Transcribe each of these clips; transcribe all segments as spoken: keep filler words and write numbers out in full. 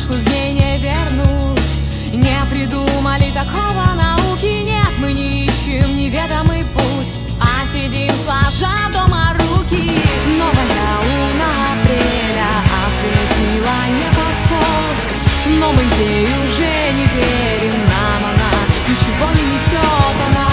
прошлых дней не вернуть. Не придумали такого науки нет. Мы не ищем неведомый путь, а сидим сложа дома руки. Новая луна апреля осветила небосвод, но мы ей уже не верим. Нам она ничего не несет, она.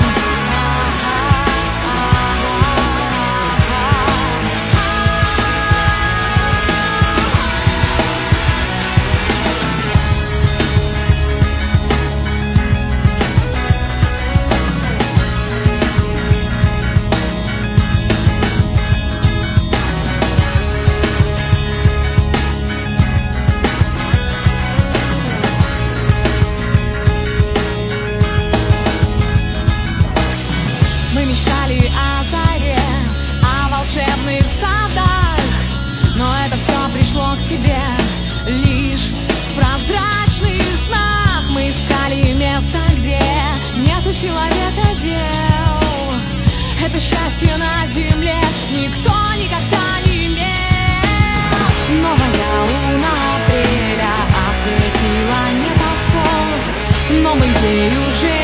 Мы мечтали о заре, о волшебных садах, но это все пришло к тебе лишь в прозрачных снах. Мы искали место, где нету человека дел. Это счастье на земле никто никогда не имел. Новая луна апреля осветила небосвод, но мы ей уже